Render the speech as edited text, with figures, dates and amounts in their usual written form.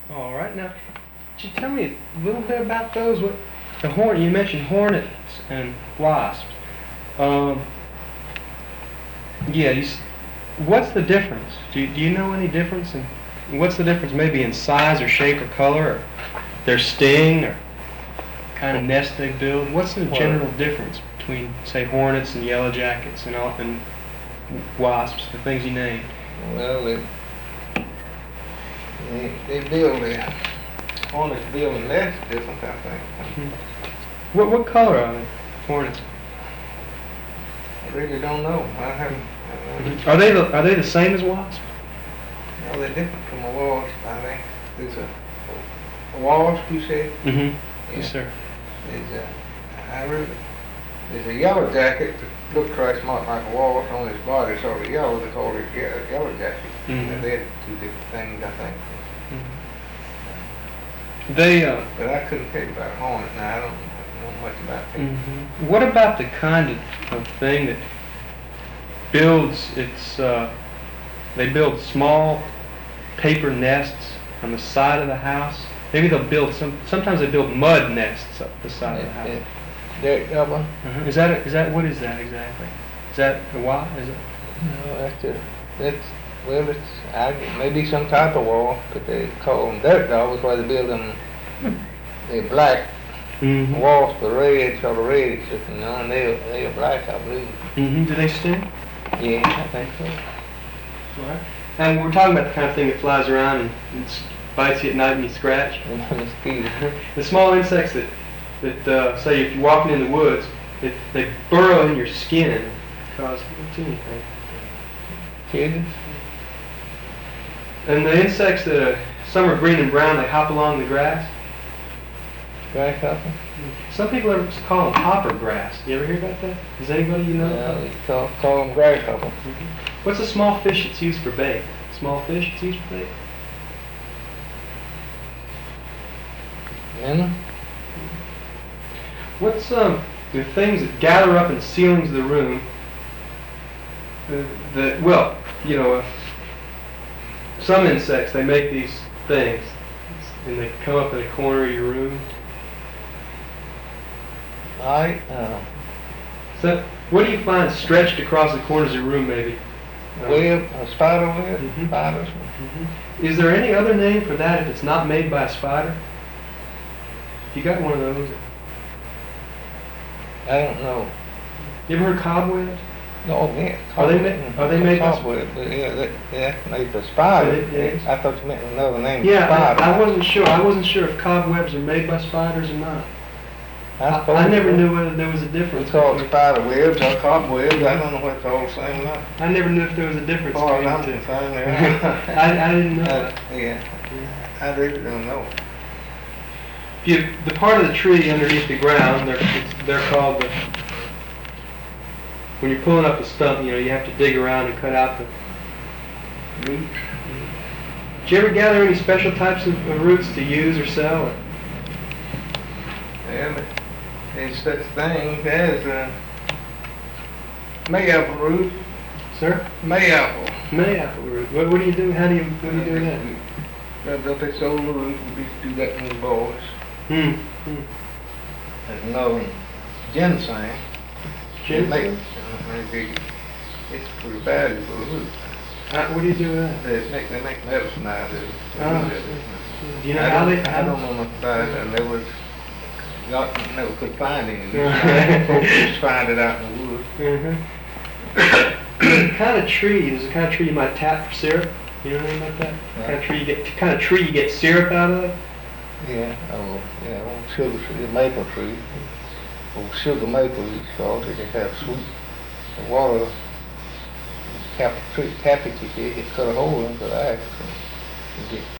All right, now, could you tell me a little bit about those? What you mentioned hornets and wasps. Um, yeah, what's the difference? Do you know any difference in what's the difference maybe in size or shape or color or their sting or kind of nest they build? What's the general difference between say hornets and yellow jackets and wasps, the things you named? Well, they build hornets build nests different, I think. What color are they? Hornets. I really don't know. I haven't. Are they the same as wasps? No, they're different from a wasp. I think there's a wasp. You said? Mm-hmm. Yeah. Yes, sir. There's a yellow jacket that looks right smart like a wasp on his body, sort of yellow. They call it yellow jacket. Mm-hmm. And they're two different things, I think. Mm-hmm. But I couldn't tell you about a hornet. Now I don't know much about them. Mm-hmm. What about the kind of thing that builds they build small paper nests on the side of the house? Maybe they'll build sometimes they build mud nests up the side of the house. Dirt double? What is that exactly? Is that a what? Is it? No, maybe some type of wall, but they call them dirt doubles where they build them. They're black. Mm-hmm. Walls are red, sort of reddish, and they're black, I believe. Mm-hmm. Do they sting? Yeah, I think so. All right. And we're talking about the kind of thing that flies around and bites you at night and you scratch. Mosquitoes. The small insects that say if you're walking in the woods, they burrow in your skin and cause anything. Kittens? And the insects that some are green and brown, they hop along the grass. Grasshopper? Some people call them hopper grass. You ever hear about that? Does anybody you know? No, we call them grasshopper. Mm-hmm. What's a small fish that's used for bait? Small fish that's used for bait? Minnow? What's the things that gather up in the ceilings of the room? Some insects, they make these things and they come up in the corner of your room. So, what do you find stretched across the corners of your room, maybe? Web, a spider web, Mm-hmm. spiders. Mm-hmm. Is there any other name for that if it's not made by a spider? If you got one of those. I don't know. You ever heard cobwebs? Oh, yeah. Are they made by cobweb? But yeah, made by spider. Yes. I thought you meant another name. Yeah, spider. I wasn't sure. I wasn't sure if cobwebs are made by spiders or not. I never knew whether there was a difference. It's called spider webs or cobwebs. I don't know what it's all the same now. I never knew if there was a difference Oh, between I'm the two. concerned. I didn't know that. Yeah, I really don't know. The part of the tree underneath the ground, they're called when you're pulling up a stump, you have to dig around and cut out the roots. Did you ever gather any special types of roots to use or sell? Yeah, but there's such thing as mayapple root. Sir? Mayapple. Mayapple root. What do you do? What do you do with that? Rubbed up its old root. We used to do that in the boys. There's another one, ginseng. Ginseng? It's pretty valuable root. What do you do with that? They make medicine out of it. Do you know how they? I don't know much about it. I never could find any. Folks just find it out in the woods. There's a kind of tree you might tap for syrup. You know anything about that? Right. Kind of tree you get syrup out of? Yeah, old sugar tree, maple tree. Old sugar maple, it's called. It just have sweet water. Tap it, you cut a hole into the axe.